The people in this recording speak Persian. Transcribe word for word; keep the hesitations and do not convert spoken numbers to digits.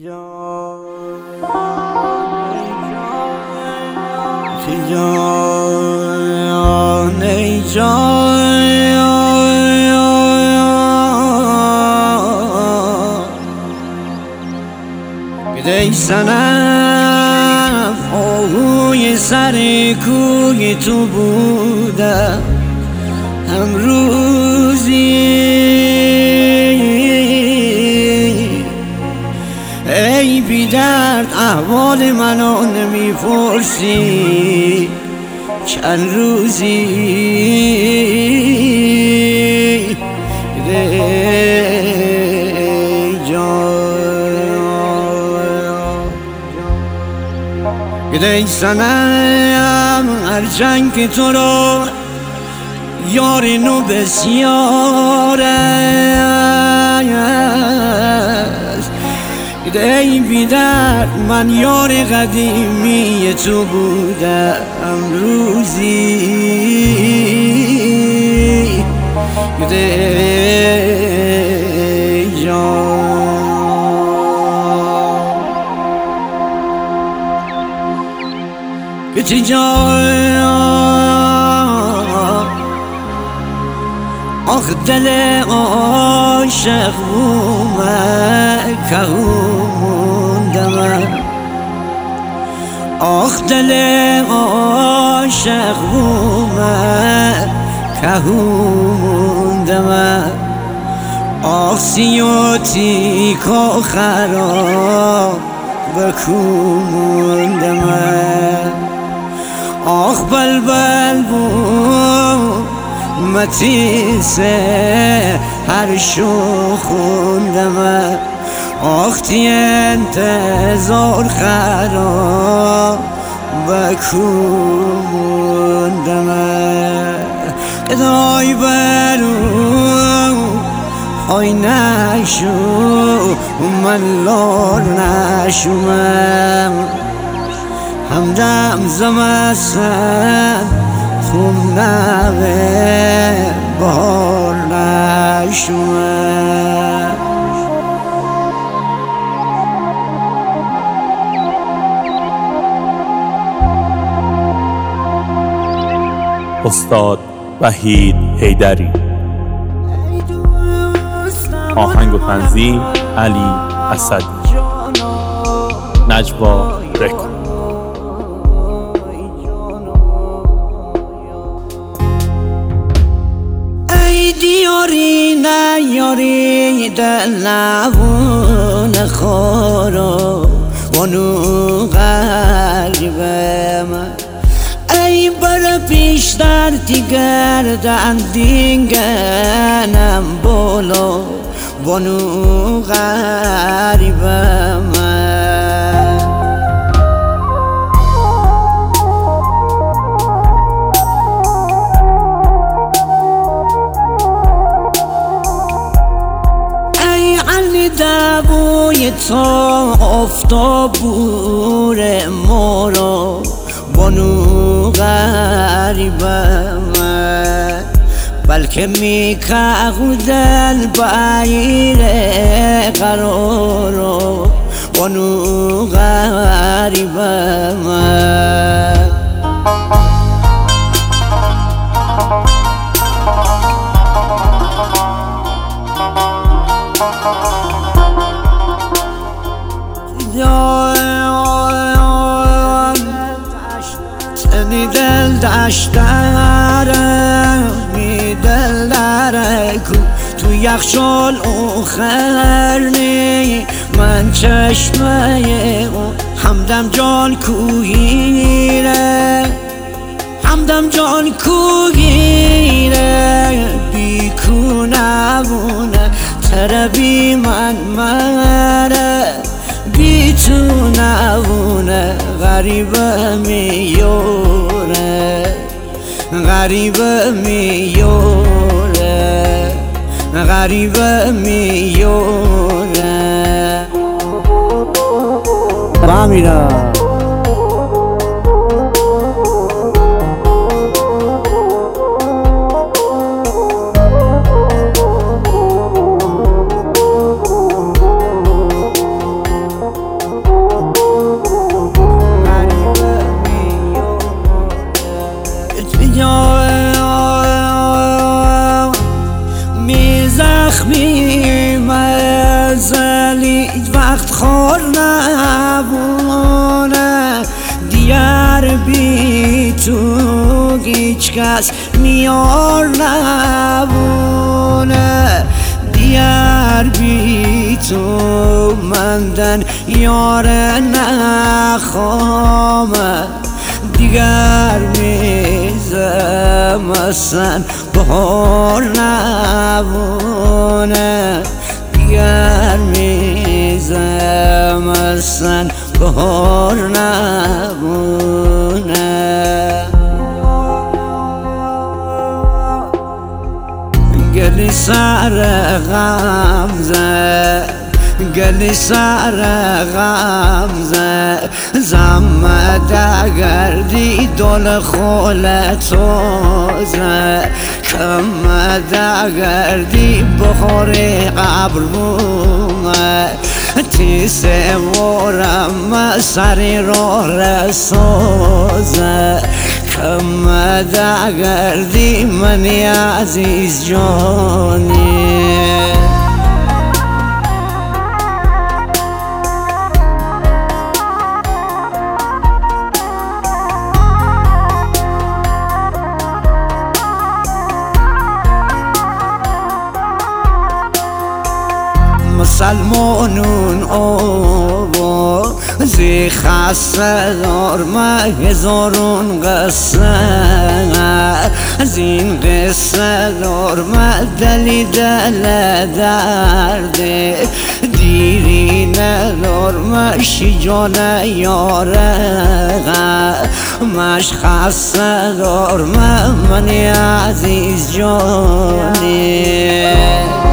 جان ای جان گدای سنم آهوی سر کوی تو بودم امروزی ای بی درد احوال منو نمیپرسی چند روزی ای جان گدای سنم هرچند که تو رو یار نو بسیار است ای بی درد من یار قدیمی تو بودم روزی ای جان ای جان آخ دل عاشق بومه که موندم آخ دل عاشق بومه که موندم آخ سیوتی که خراب بکوموندم آخ بلبل بوم متیسه هر شو خوندم آخ تی انتظار خراب بکوموندم ادای برو های نشو من لار نشومم همدم زمستن خون نوه بار نشومم استاد وحید حیدری. آهنگ و تنظیم علی اسدی. نجوا رکورد. ای دیاری نیاری دل نبون خورو ونو قلبم ای بر پیشتر تیگردن دینگنم بولو ونو غریبم ای علی دبوی تو افتا بور مورو ونو غریبم بلکه میکردن بایر قرارو ونو غریبم می دل دشترم می دل درکو تو یخچال اوخرنی من چشمه او همدم جان کوهیره همدم جان کوهیره بیکو نبونه تربی من مره بی تو نبونه غریبه میوره غریبه میوره غریبه میوره با میرم وقت خور نبونه دیگر بی تو هیچ کس میار نبونه دیگر بی تو مندن یار نخوامه دیگر میزم اصلا بهار نبونه دیگر میزم اصلا بهار نبونه گلی سر غمزه گلی سر غمزه زمت گردی دل خولتوزه کمت گردی بخوری قبرونه تیسه ورم سری رو رسوزه کمت گردی منی عزیز جانی مسلمانون آوا زی خسته دار ما هزارون قصه از این قصه دار ما دلی دل درده دیری ندار مشی جان یاره مش خسته دار من منی عزیز جانی